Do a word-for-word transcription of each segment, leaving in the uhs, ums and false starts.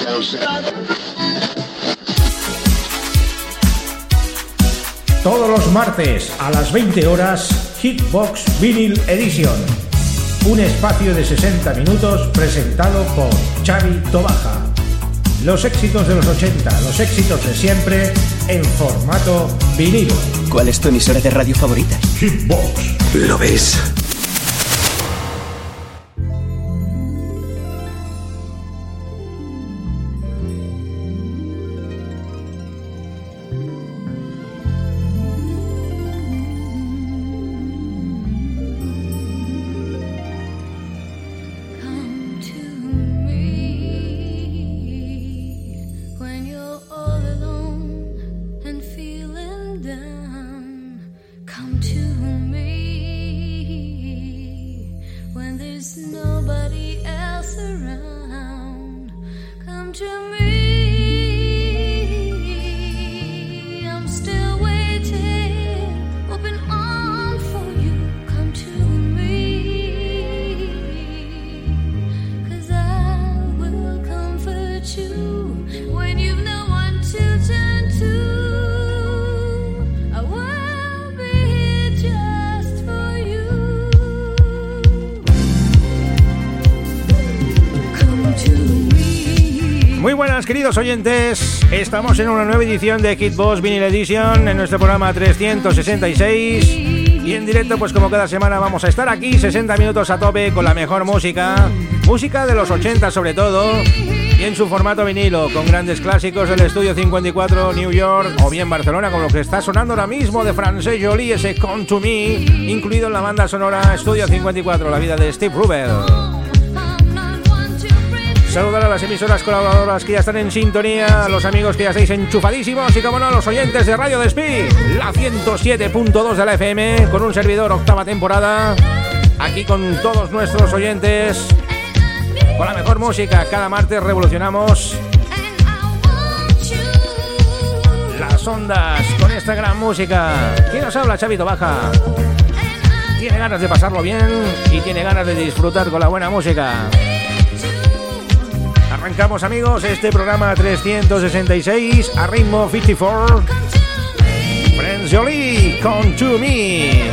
Todos los martes a las veinte horas, Hitbox Vinyl Edition. Un espacio de sesenta minutos presentado por Xavi Tobaja. Los éxitos de los ochenta, los éxitos de siempre, en formato vinilo. ¿Cuál es tu emisora de radio favorita? Hitbox. ¿Lo ves? Queridos oyentes, estamos en una nueva edición de Hitbox Vinyl Edition en nuestro programa trescientos sesenta y seis y en directo, pues como cada semana vamos a estar aquí sesenta minutos a tope con la mejor música, música de los ochenta sobre todo, y en su formato vinilo, con grandes clásicos del estudio cincuenta y cuatro New York o bien Barcelona, como lo que está sonando ahora mismo de Francesc Joly, ese Come to Me, incluido en la banda sonora Estudio cincuenta y cuatro, la vida de Steve Rubel. Saludar a las emisoras colaboradoras que ya están en sintonía, a los amigos que ya estáis enchufadísimos y, como no, a los oyentes de Radio Despí, la ciento siete punto dos de la F M, con un servidor, octava temporada, aquí con todos nuestros oyentes, con la mejor música. Cada martes revolucionamos las ondas con esta gran música. ¿Quién nos habla? Xavi Tobaja. Tiene ganas de pasarlo bien y tiene ganas de disfrutar con la buena música. Arrancamos, amigos, este programa trescientos sesenta y seis a ritmo cincuenta y cuatro. Francesc Joly, Come to Me.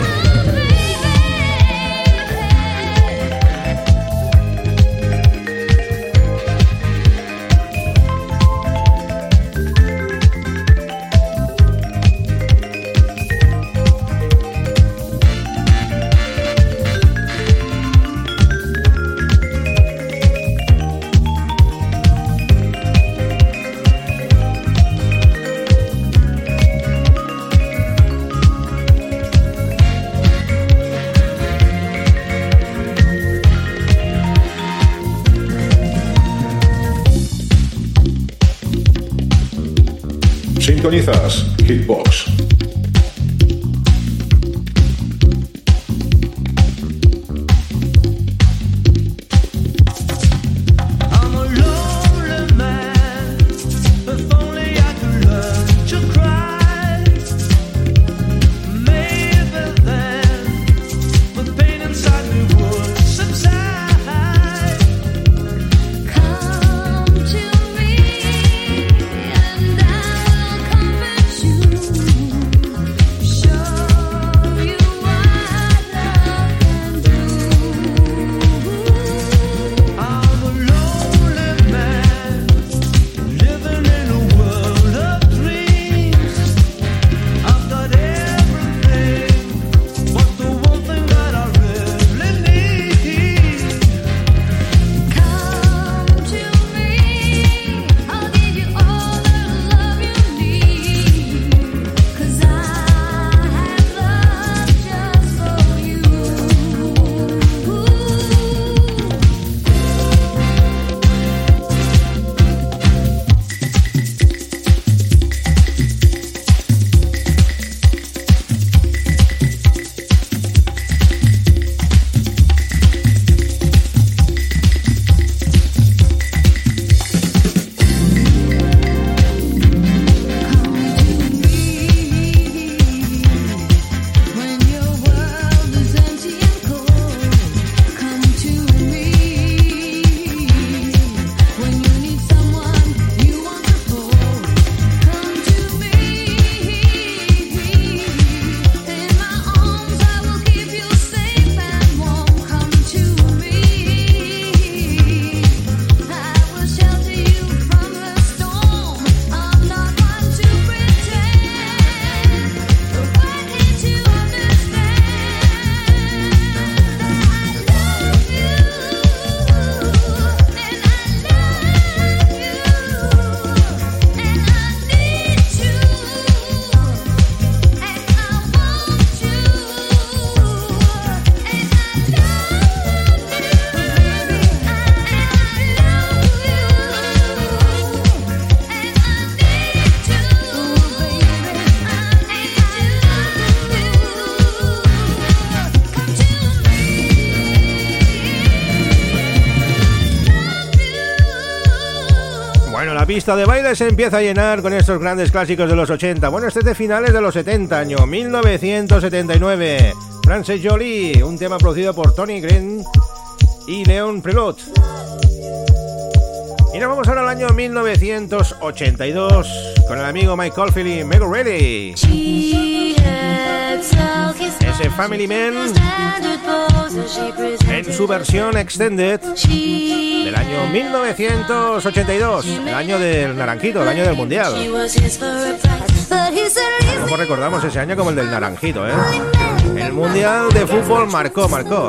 Sintonizas Hitbox. You Bueno, la pista de baile se empieza a llenar con estos grandes clásicos de los ochenta. Bueno, este es de finales de los setenta, año mil novecientos setenta y nueve. Frances Jolie, un tema producido por Tony Green y Leon Prelude. Y nos vamos ahora al año mil novecientos ochenta y dos con el amigo Mike Oldfield y Meg O'Reilly. Ese Family Man en su versión extended del año mil novecientos ochenta y dos, el año del Naranjito, el año del Mundial. ¿Cómo recordamos ese año como el del Naranjito, eh? El Mundial de fútbol marcó, marcó.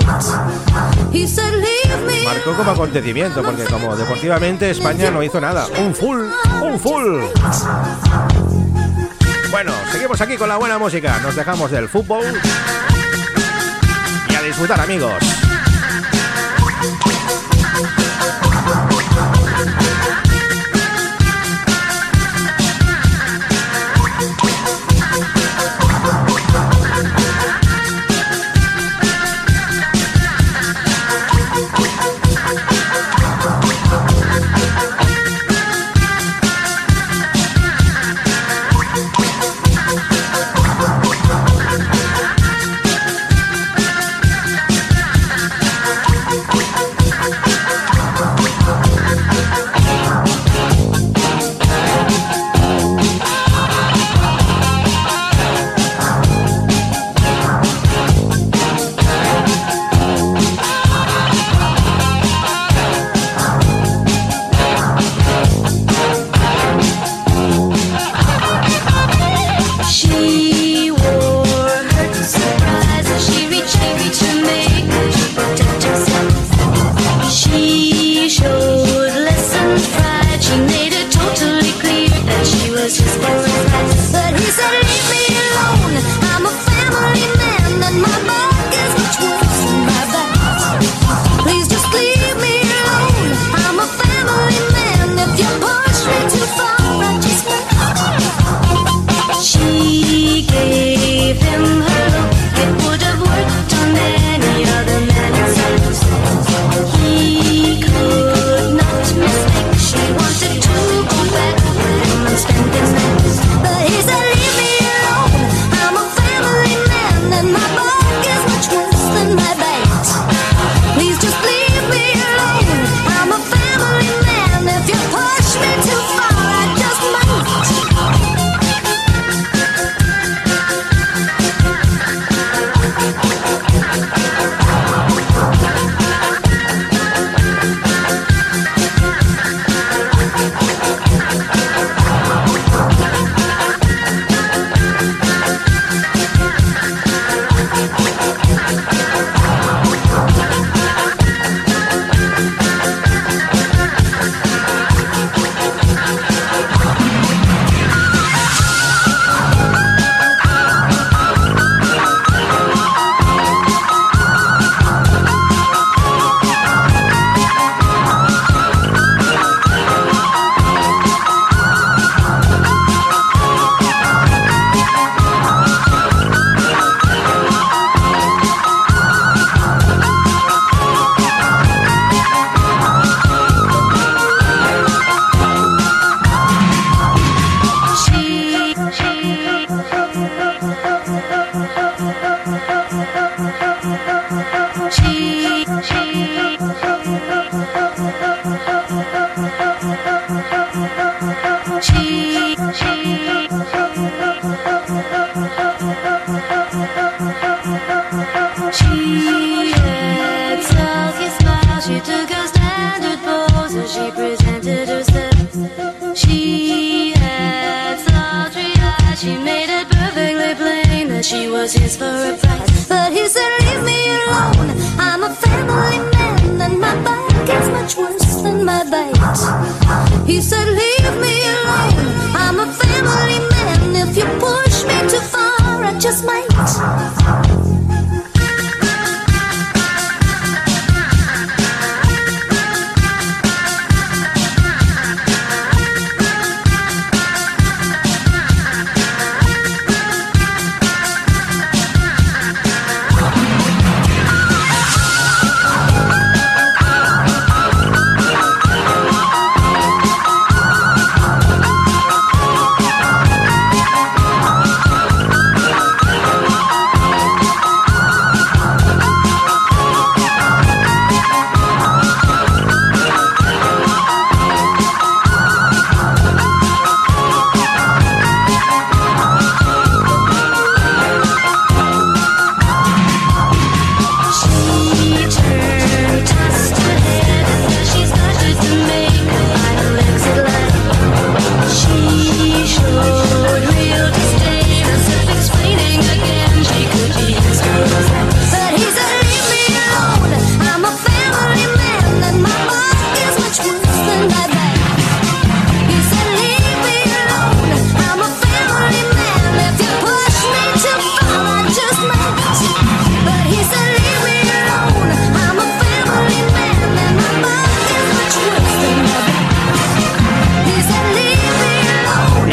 Marcó como acontecimiento, porque como deportivamente España no hizo nada. Un full, un full. Bueno, seguimos aquí con la buena música. Nos dejamos del fútbol y a disfrutar, amigos.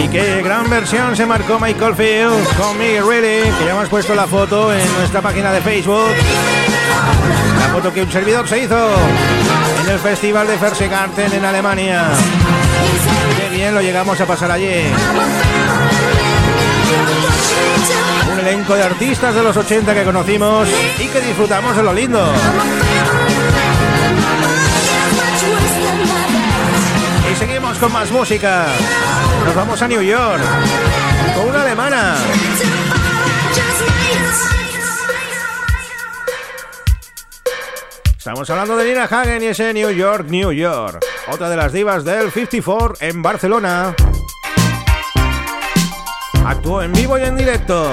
Y qué gran versión se marcó Michael Field con Me Really, que ya hemos puesto la foto en nuestra página de Facebook. La foto que un servidor se hizo en el Festival de Fernsehgarten en Alemania. Qué bien lo llegamos a pasar allí. Un elenco de artistas de los ochenta que conocimos y que disfrutamos de lo lindo. Y seguimos con más música. Nos vamos a New York con una alemana. Estamos hablando de Nina Hagen y ese New York, New York. Otra de las divas del cincuenta y cuatro en Barcelona. Actuó en vivo y en directo.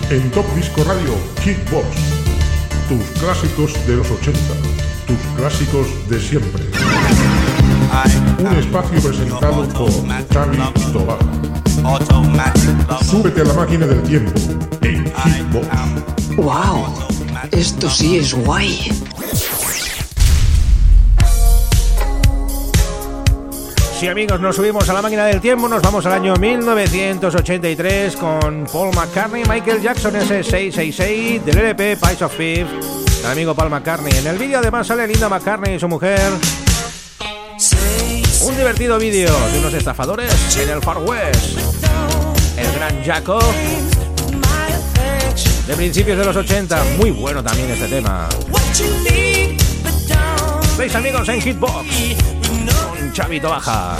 En Top Disco Radio, Hitbox. Tus clásicos de los ochenta. Tus clásicos de siempre. Un espacio presentado por Xavi Tobaja. Súbete a la máquina del tiempo en Hitbox. ¡Wow! Esto sí es guay. Sí, amigos, nos subimos a la máquina del tiempo, nos vamos al año mil novecientos ochenta y tres con Paul McCartney y Michael Jackson, ese seis seis seis del L P Pies of Fifth, el amigo Paul McCartney. En el vídeo además sale Linda McCartney y su mujer. Un divertido vídeo de unos estafadores en el Far West. El gran Jaco, de principios de los ochenta, muy bueno también este tema. Veis, amigos, en Hitbox con Xavi Tobaja.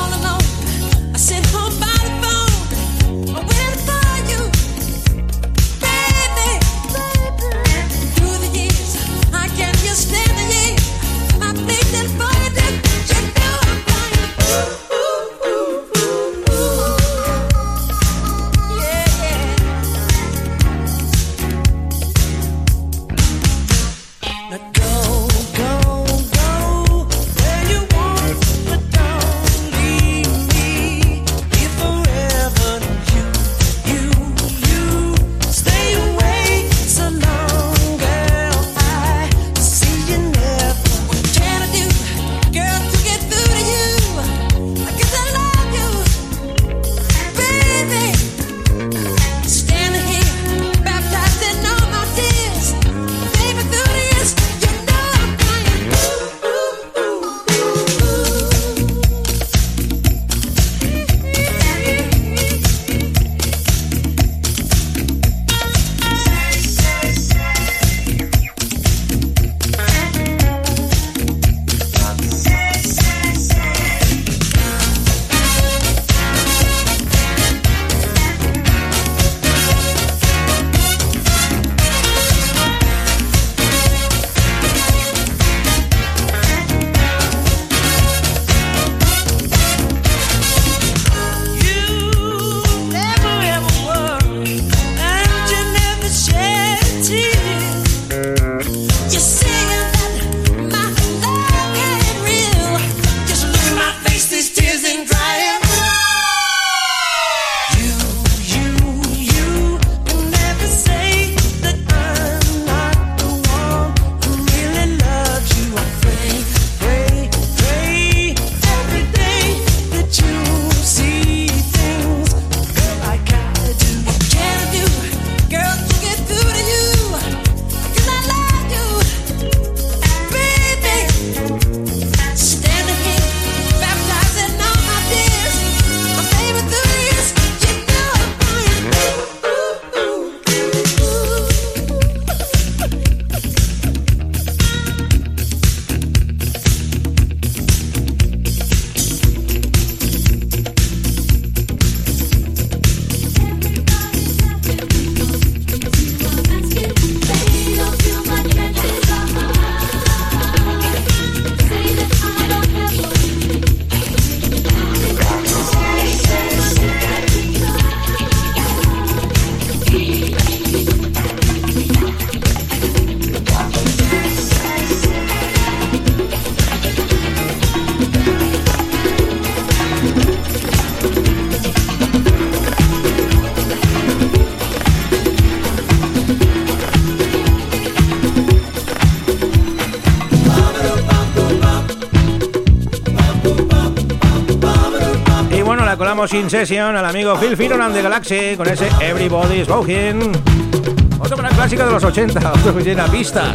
Colamos in session al amigo Phil Firon and the Galaxy con ese Everybody's Walking. Otro gran clásico de los ochenta, otro que llena pistas.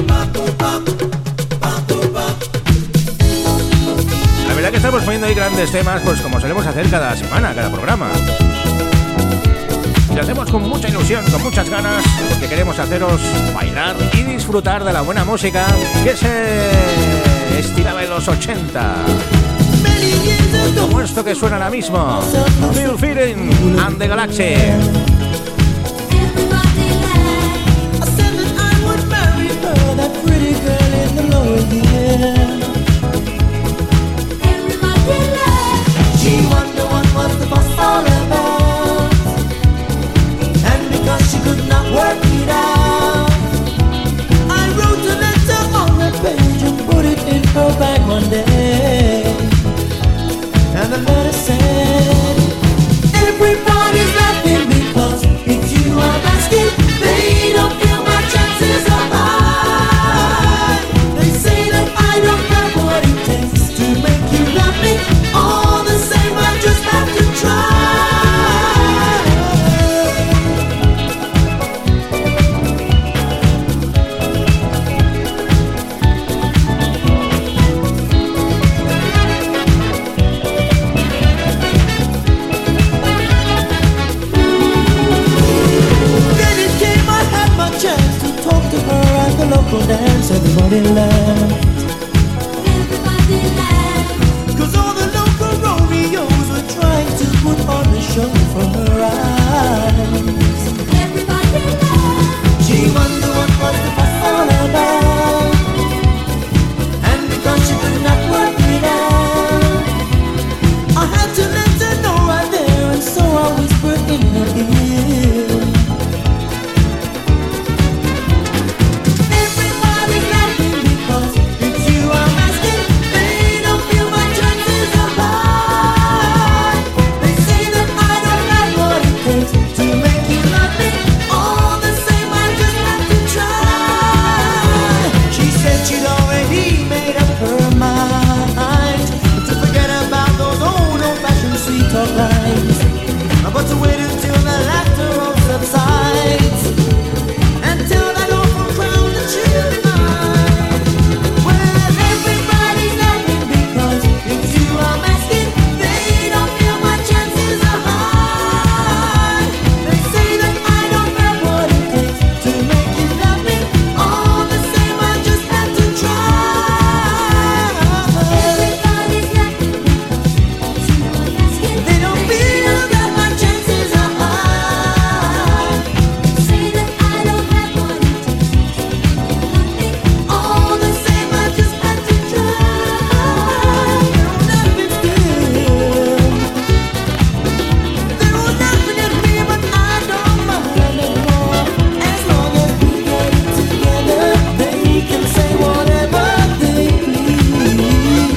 La verdad que estamos poniendo ahí grandes temas, pues como solemos hacer cada semana, cada programa. Lo hacemos con mucha ilusión, con muchas ganas, porque queremos haceros bailar y disfrutar de la buena música que se estiraba en los ochenta. Como esto que suena ahora mismo, Phil Firon and the Galaxy. She wondered what was the fuss all about, and because she couldn't work it out. I wrote a letter on the page and put it in her bag one day. And the letter said, everybody's laughing because it's you I'm asking. They don't feel my chances are high. They say that I don't have what it takes to make you love me. All the same, I just have to try. The local dance, everybody laughed. Everybody laughed. Cause all the local Romeos were trying to put on a show for her eyes. Everybody laughed. She wondered what was the fuss all about. And because she could not work it out, I had to let her know right there. And so I whispered in her ear, but to wait until the laughter all subsides and tell that awful crowd that she'll be mine. Well, everybody's laughing because it's you I'm asking. They don't feel my chances are high. They say that I don't have what it takes to make you love me. All the same, I just have to try. Everybody's laughing because it's you I'm asking. They don't feel that my chances are high. Say that I don't have what it takes to make you love me. All the same, I just have to try. They're laughing still. They're all laughing at me, but I don't mind anymore. As long as we get it together, they can say whatever they please.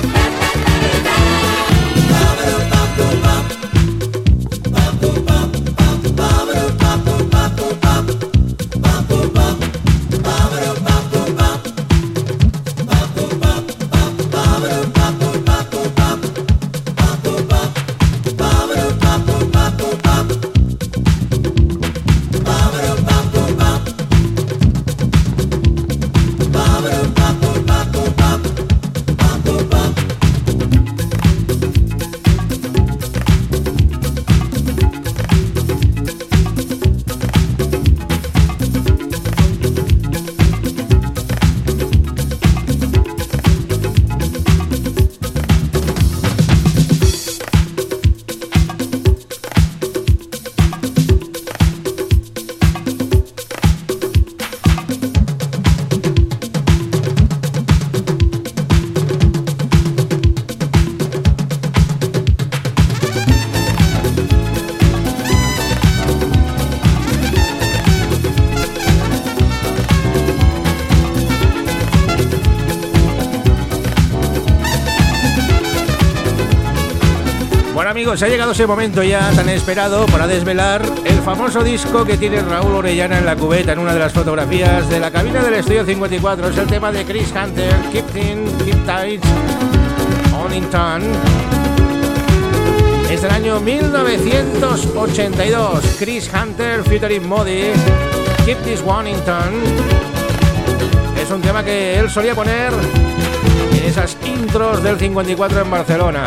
Amigos, ha llegado ese momento ya tan esperado para desvelar el famoso disco que tiene Raúl Orellana en la cubeta en una de las fotografías de la cabina del estudio cincuenta y cuatro. Es el tema de Chris Hunter, Keep Thin, Keep Tight, On In Turn. Es del año mil novecientos ochenta y dos. Chris Hunter featuring Modi, Keep This One In Turn. Es un tema que él solía poner en esas intros del cincuenta y cuatro en Barcelona.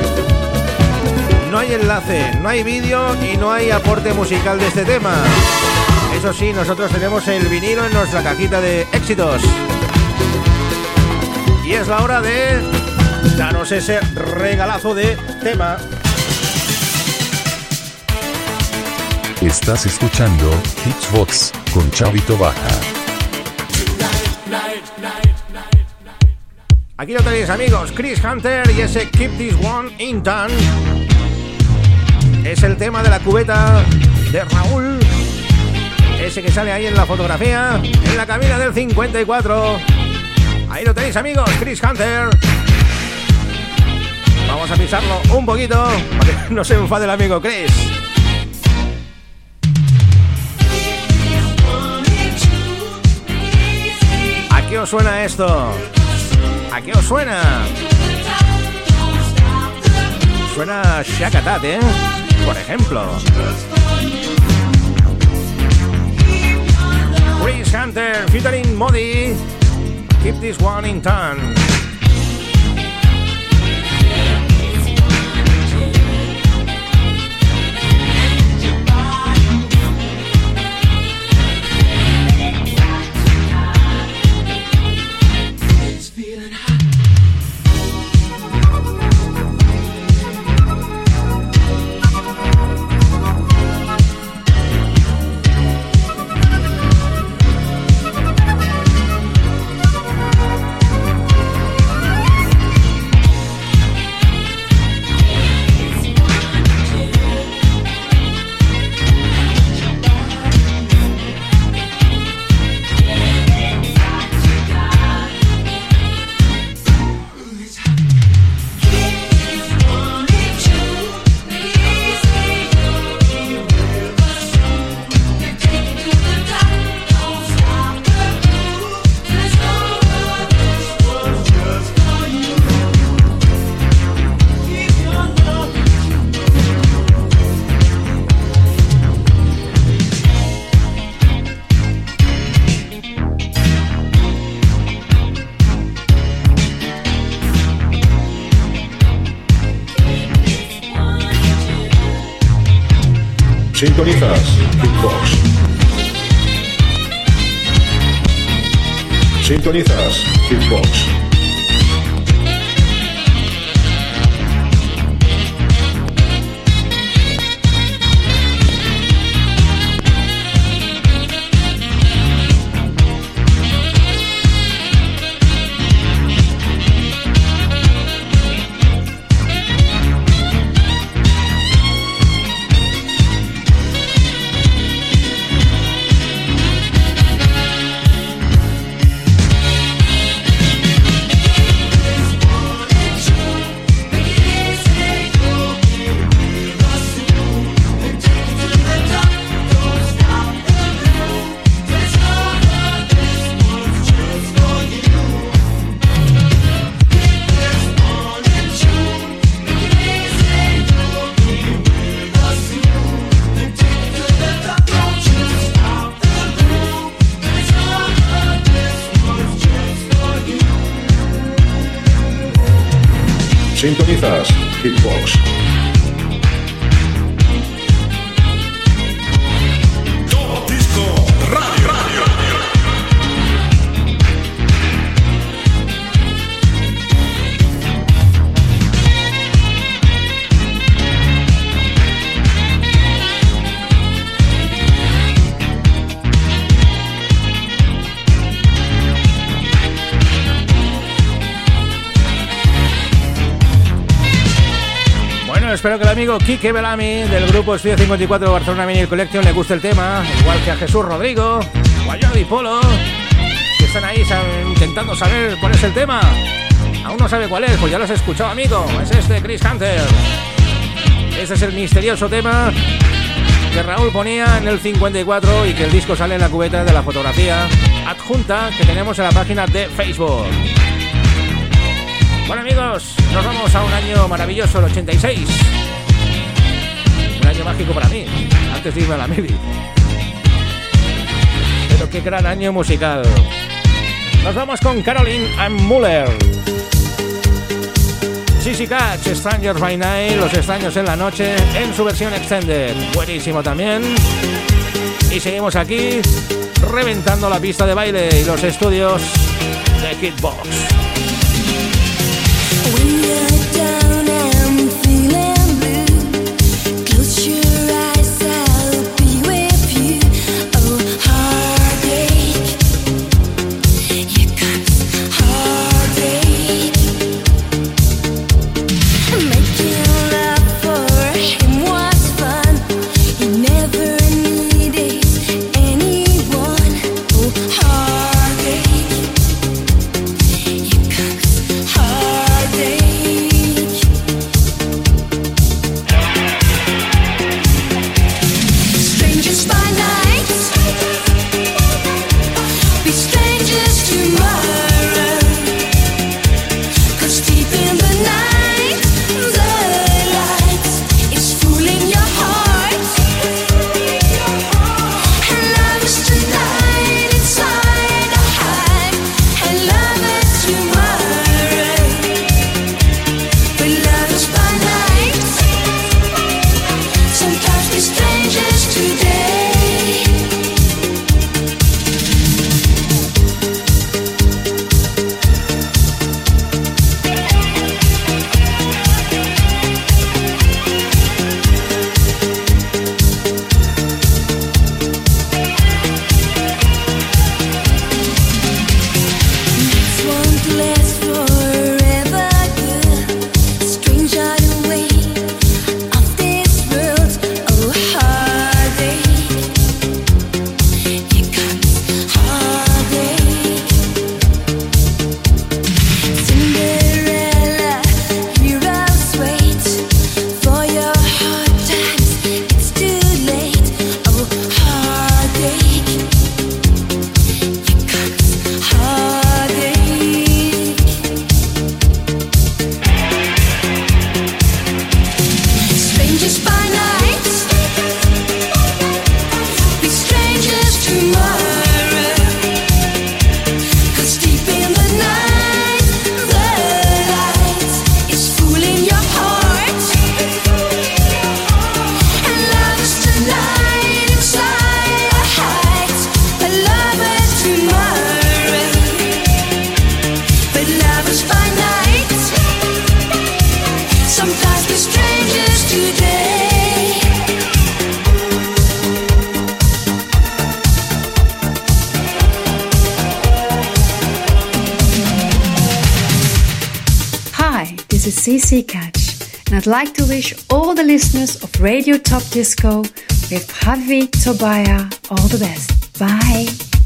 No hay enlace, no hay vídeo y no hay aporte musical de este tema. Eso sí, nosotros tenemos el vinilo en nuestra cajita de éxitos. Y es la hora de daros ese regalazo de tema. Estás escuchando Hitsbox con Chavito Baja. Aquí lo tenéis, amigos, Chris Hunter y ese Keep This One In Turn. Es el tema de la cubeta de Raúl. Ese ese que sale ahí en la fotografía, en la cabina del cincuenta y cuatro. Ahí lo tenéis, amigos, Chris Hunter. Vamos a pisarlo un poquito para que no se enfade el amigo Chris. ¿A qué os suena esto? ¿A qué os suena? Suena Shaka Tat, ¿eh? Por ejemplo. Chris Hunter featuring Modi. Keep this one in town. Sintonizas Hitbox. Sintonizas Hitbox. Sintonizas Hitbox. Top Disco Radio. Radio. Espero que el amigo Quique Belami del grupo Estudio cincuenta y cuatro Barcelona Vinyl Collection le guste el tema, igual que a Jesús Rodrigo o a Jordi Polo, que están ahí intentando saber cuál es el tema. Aún no sabe cuál es, pues ya lo has escuchado, amigo. Es este, Chris Hunter. Este es el misterioso tema que Raúl ponía en el cincuenta y cuatro y que el disco sale en la cubeta de la fotografía adjunta que tenemos en la página de Facebook. Bueno, amigos, nos vamos a un año maravilloso, el ochenta y seis. Un año mágico para mí, antes de irme a la mili. Pero qué gran año musical. Nos vamos con Caroline and Muller. Sissy Catch, Strangers by Night, Los extraños en la noche, en su versión extended. Buenísimo también. Y seguimos aquí, reventando la pista de baile y los estudios de Hitbox. When you're down and feeling blue, close your eyes, I'll be with you. Oh, heartache, here comes heartache. Making love for him was fun. He never needed any this is C C Catch, and I'd like to wish all the listeners of Radio Top Disco with Javi Tobaya all the best. Bye.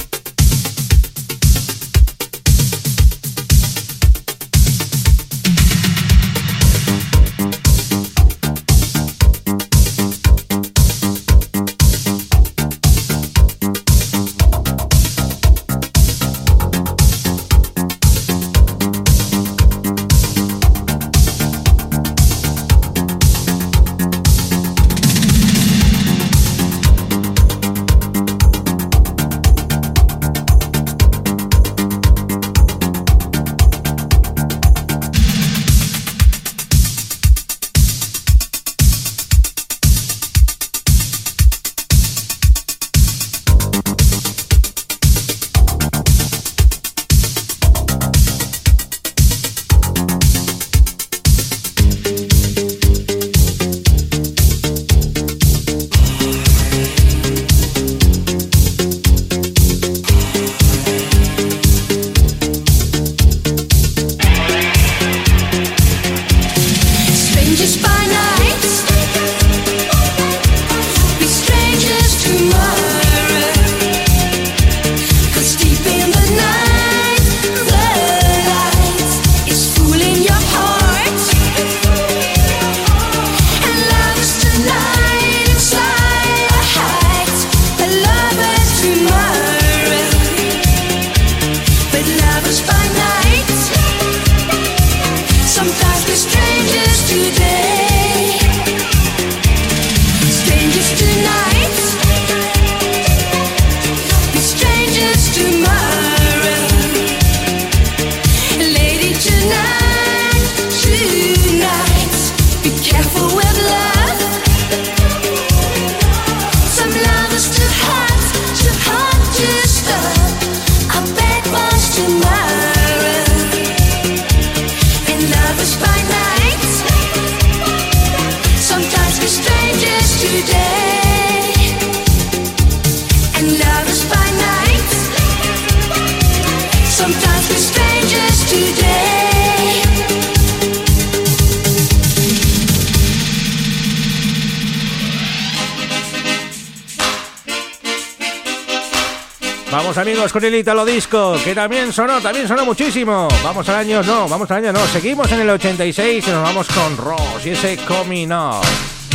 Vamos amigos con el Italo Disco, que también sonó, también sonó muchísimo. Vamos al año, no, vamos al año, no, seguimos en el ochenta y seis y nos vamos con Ross y ese Coming Up.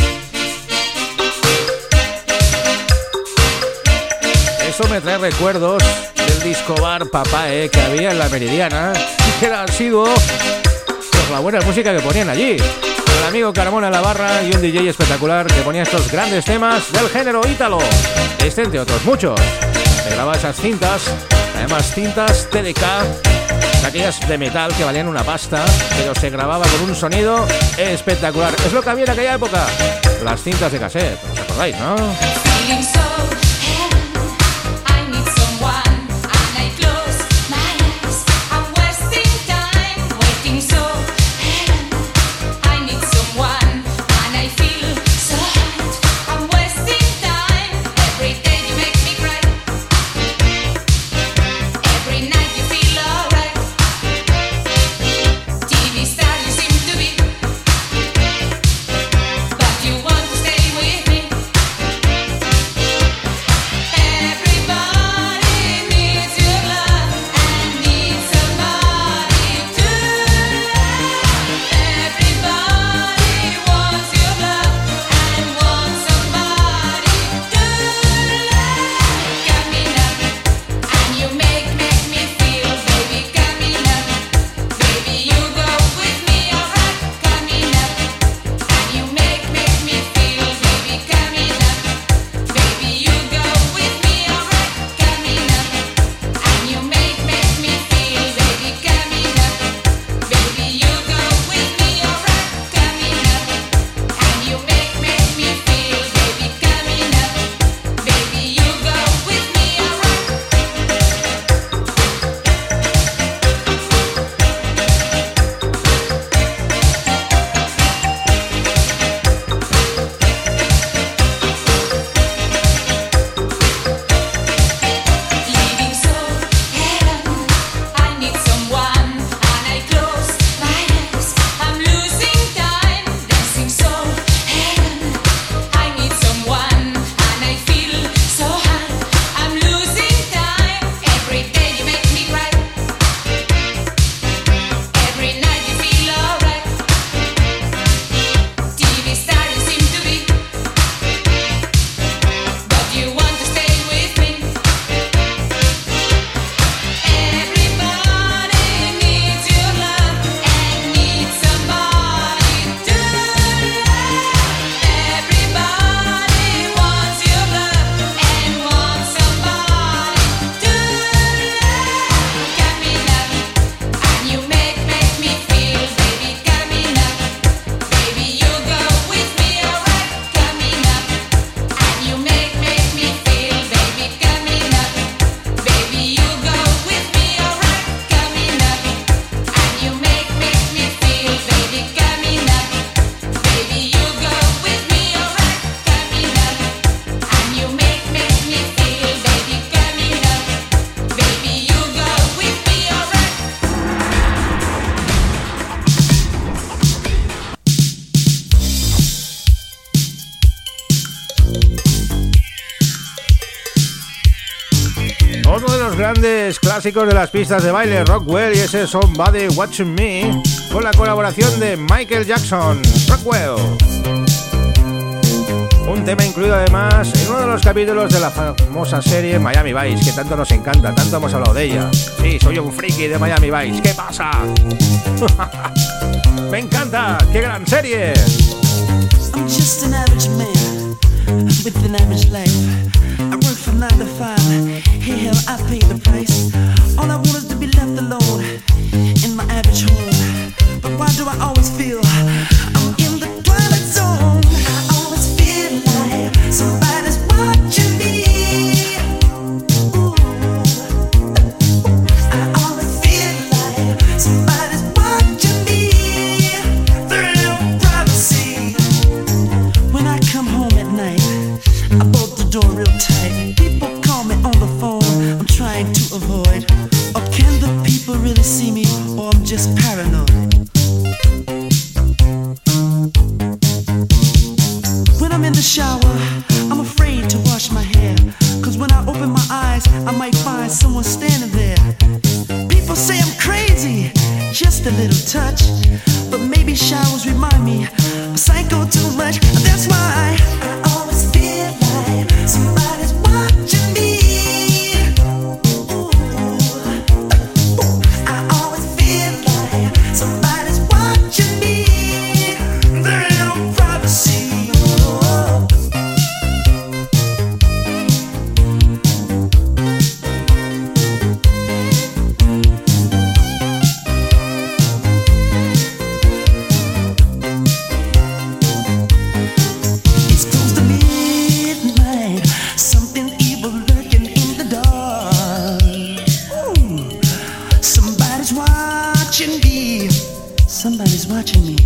Eso me trae recuerdos del disco bar Papá, eh, que había en la Meridiana, que era asiduo por la buena música que ponían allí. El amigo Carmona en la barra y un D J espectacular que ponía estos grandes temas del género ítalo, este entre otros muchos. Se grababa esas cintas, además cintas T D K, de aquellas de metal que valían una pasta, pero se grababa con un sonido espectacular. Es lo que había en aquella época, las cintas de cassette, ¿os acordáis, no? But you want to stay with me. Otro de los grandes clásicos de las pistas de baile, Rockwell, y ese Somebody Watching Me, con la colaboración de Michael Jackson. Rockwell, un tema incluido además en uno de los capítulos de la famosa serie Miami Vice, que tanto nos encanta, tanto hemos hablado de ella. Sí, soy un friki de Miami Vice, ¿qué pasa? Me encanta, qué gran serie. I'm just an average man with an average life. I work from nine to five. Hey, hell, I pay the price. All I want is to be left alone in my average home. But why do I always feel I'm in the twilight zone? I always feel like somebody's watching me. Ooh. I always feel like somebody's watching me. There ain't no privacy. When I come home at night, I bolt the door real tight. People call me on the phone, I'm trying to avoid. Or can the people really see me, or I'm just paranoid? When I'm in the shower, I'm afraid to wash my hair. Cause when I open my eyes, I might find someone standing there. People say I'm crazy, just a little touch. But maybe showers remind me I'm psycho too much. That's why I always feel like somebody's watching me. Ooh. I always feel like somebody's watching me. There ain't no privacy. Oh. It's close to midnight, something evil lurking in the dark. Ooh. Somebody's watching me. Somebody's watching me.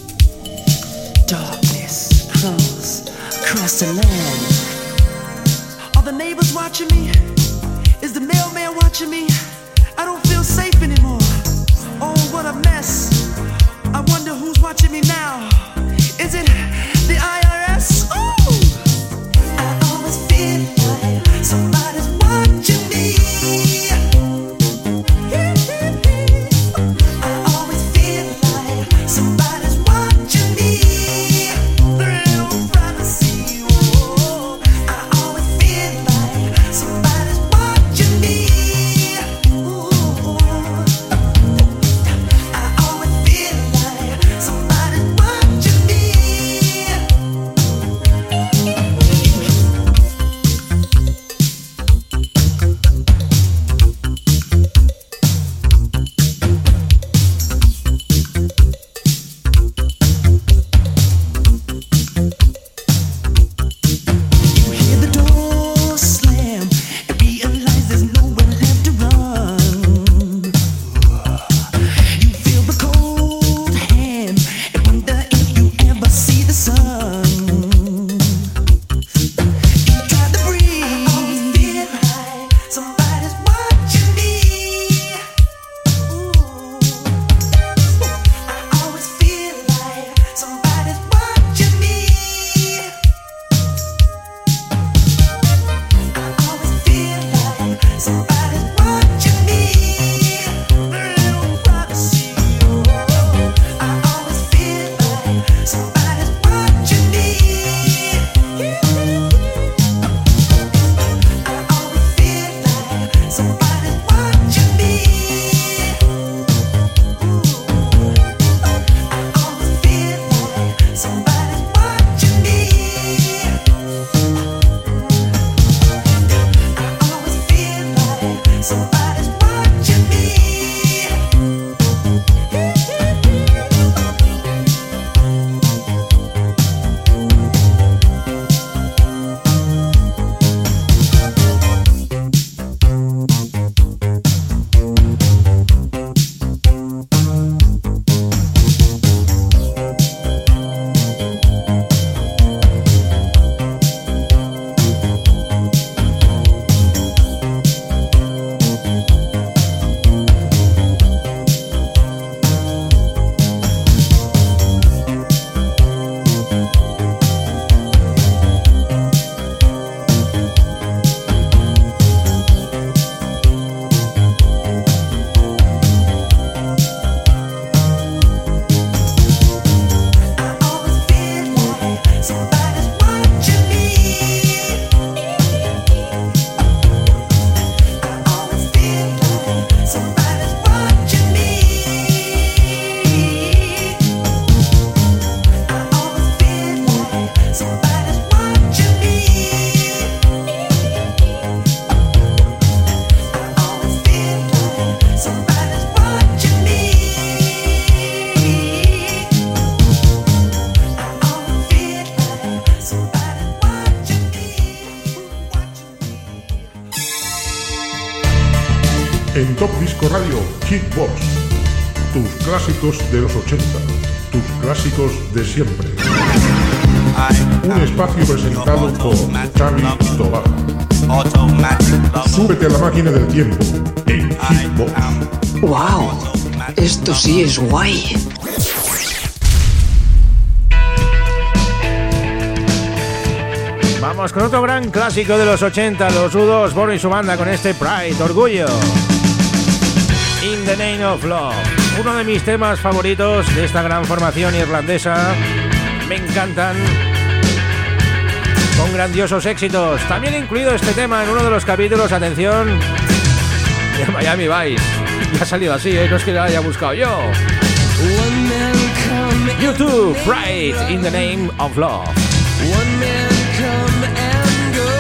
Darkness crawls across the land. Are the neighbors watching me? Is the mailman watching me? I don't feel safe anymore. Oh, what a mess. I wonder who's watching me now. Is it the I R S? Ooh. I always feel like somebody's watching me. I always feel like somebody's watching me. There ain't no privacy. Oh, I always feel like somebody's watching me. Ooh. I always feel like somebody's watching me. You hear the door slam and realize there's nowhere left to run. You feel the cold hand and wonder if you ever see the sun. You try to breathe. I always feel like somebody's watching me. Ooh. I always feel like somebody's watching me. I always feel like somebody's watching me. There ain't no privacy. Oh, I always feel like somebody's watching me. I always feel like somebody's watching me. I always feel like somebody's watching me. I always feel like somebody's watching me. En Top Disco Radio, Hitbox. Tus clásicos de los ochenta. Tus clásicos de siempre. Un espacio presentado por Xavi Tobaja. Súbete a la máquina del tiempo en Hitbox. ¡Wow! Esto sí es guay. Vamos con otro gran clásico de los ochenta, los U dos, Bono y su banda con este Pride, Orgullo. In the Name of Love, uno de mis temas favoritos de esta gran formación irlandesa. Me encantan, con grandiosos éxitos. También he incluido este tema en uno de los capítulos, atención, de Miami Vice. Ya ha salido así, ¿eh? No es que lo haya buscado yo. YouTube, Pride, In the Name of Love. One man come and go.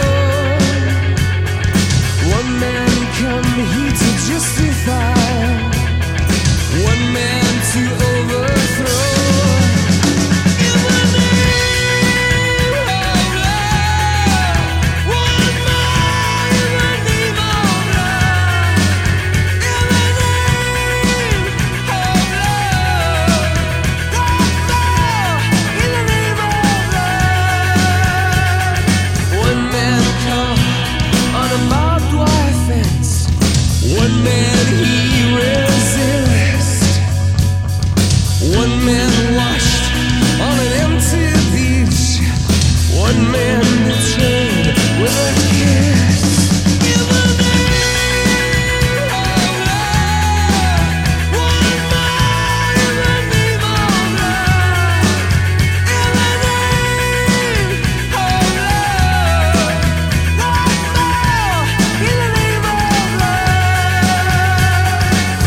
One man come here to justify. One man to overthrow. In the name of love. One man in the name of love. In the name of love. One more in the name of love. One man come on a barbed wire fence. One man he resists. One man washed on an empty beach. One man betrayed with a kiss. In the name of love. One man in the name of love. In the name of love. One more in the name of love.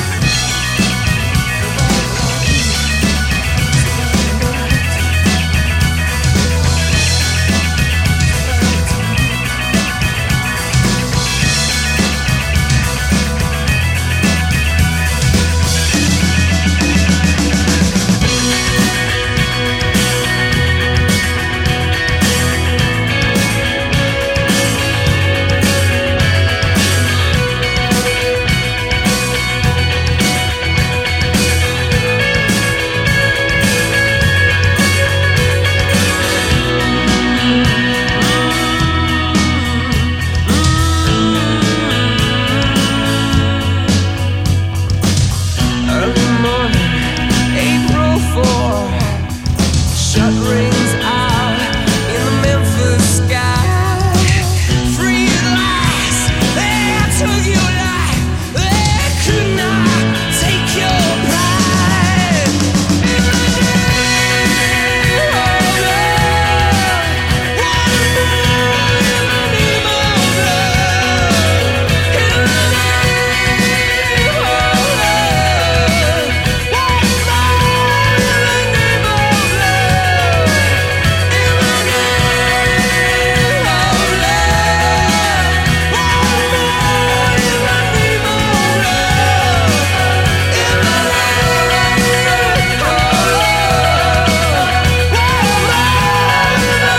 Early morning, April fourth. Shut rings out in the Memphis sky. Free at last, they took your life. They could not take your pride. In the name of love. One more in the name of love. In the name of love. One more in the name of love. In the name of love. One more in the name of love. In the name of love. One more in the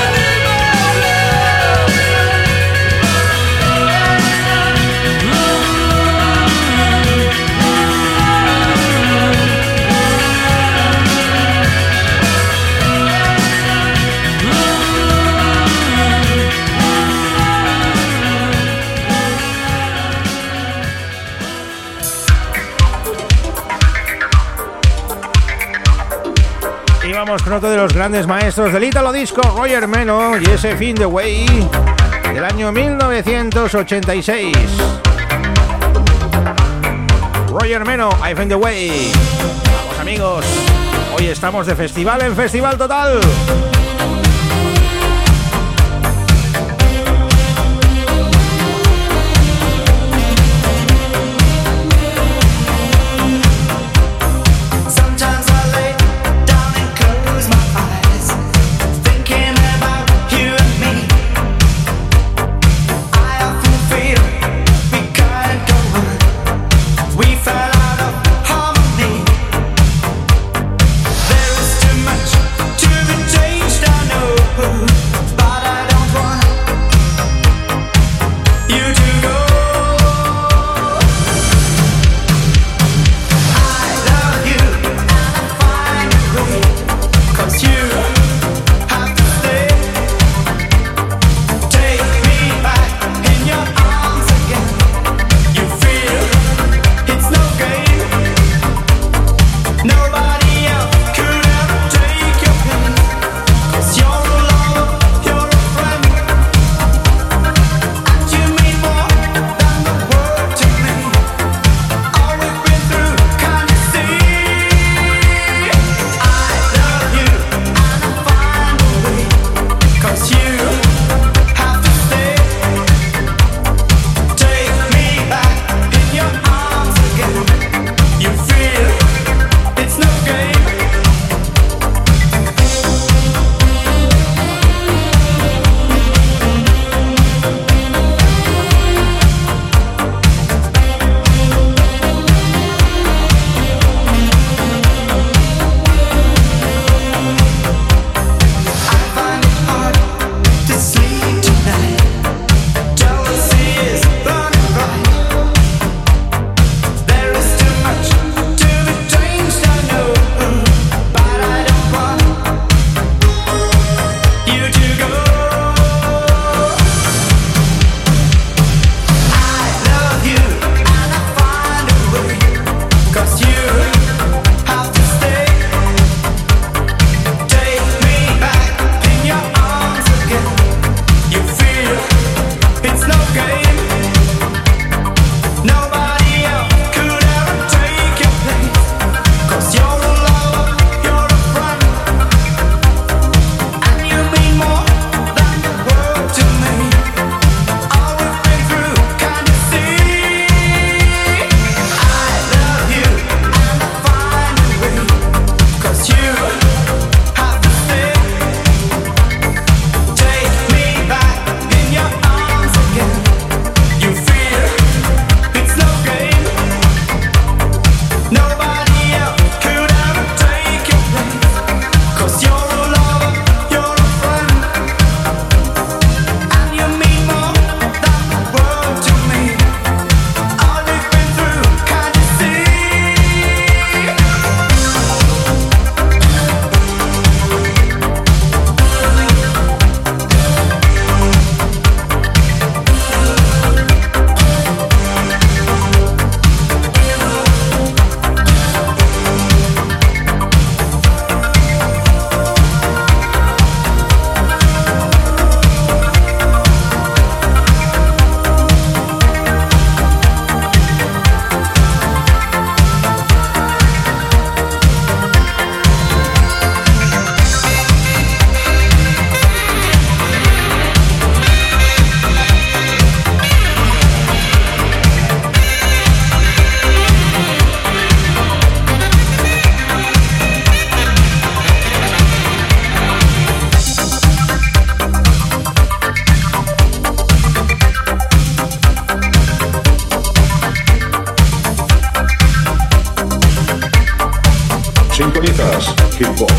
Y vamos con otro de los grandes maestros del Italo Disco, Roger Meno, y ese Find the Way del año mil novecientos ochenta y seis. Roger Meno, I Find the Way. Vamos amigos, hoy estamos de festival en Festival Total. Sometimes I lay down and close my eyes, thinking about you and me. I often feel we can't go on. We fell out of harmony. There is too much to be changed. Escuchas Hitbox.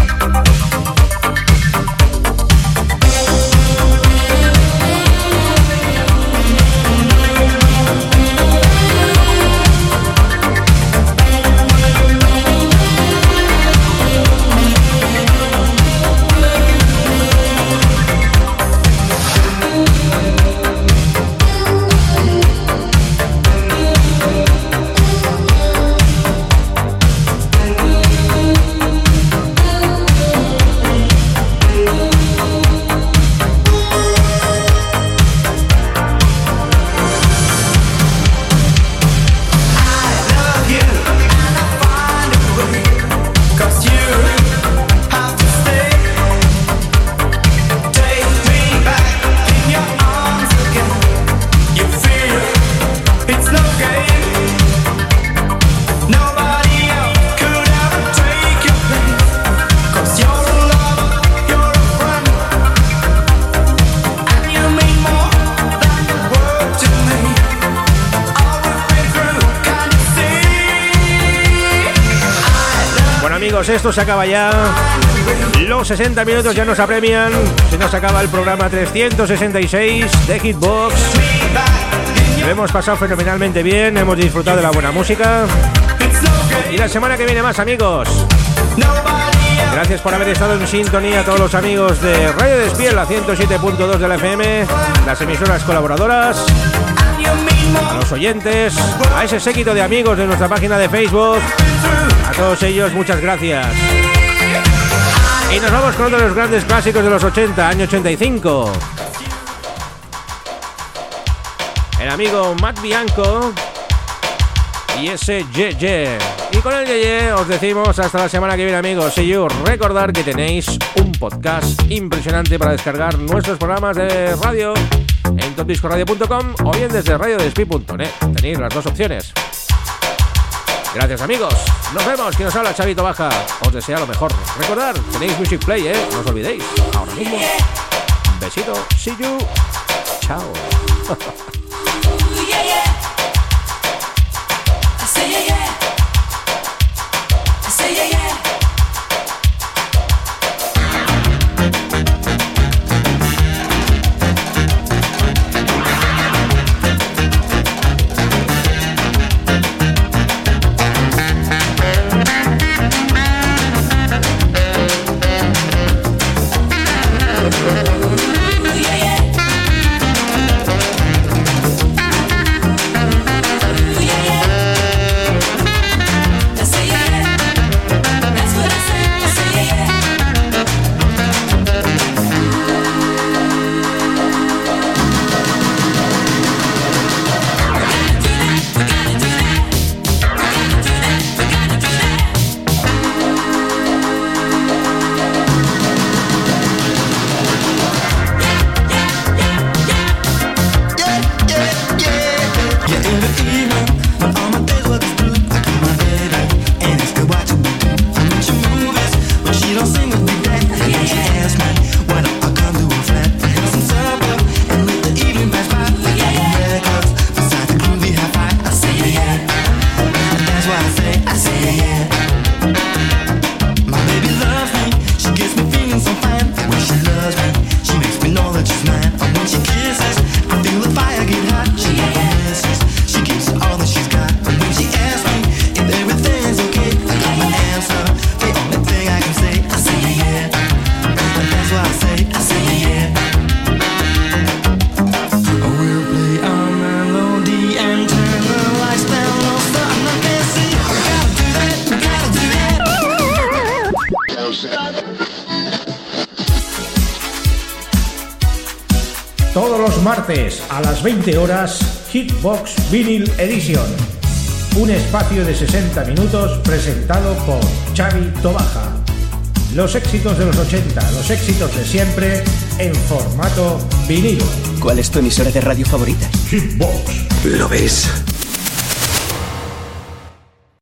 Esto se acaba ya. Los sesenta minutos ya nos apremian. Se nos acaba el programa trescientos sesenta y seis de Hitbox. Lo hemos pasado fenomenalmente bien. Hemos disfrutado de la buena música. Y la semana que viene más, amigos. Gracias por haber estado en sintonía a todos los amigos de Radio Despiel, la ciento siete punto dos de la F M, las emisoras colaboradoras, a los oyentes, a ese séquito de amigos de nuestra página de Facebook. A todos ellos, muchas gracias. Y nos vamos con otro de los grandes clásicos de los ochenta, año ochenta y cinco. El amigo Matt Bianco y ese Ye Ye. Y con el Ye Ye os decimos hasta la semana que viene, amigos. See you. Recordar que tenéis un podcast impresionante para descargar nuestros programas de radio en top disco radio punto com o bien desde radio despi punto net. Tenéis las dos opciones. Gracias, amigos. Nos vemos. Quien nos habla, Chavito Baja. Os desea lo mejor. Recordad, tenéis Music Play, ¿eh? No os olvidéis. Ahora mismo. Un besito. See you. Chao. Todos los martes a las veinte horas, Hitbox Vinyl Edition. Un espacio de sesenta minutos presentado por Xavi Tobaja. Los éxitos de los ochenta, los éxitos de siempre en formato vinilo. ¿Cuál es tu emisora de radio favorita? Hitbox. ¿Lo ves?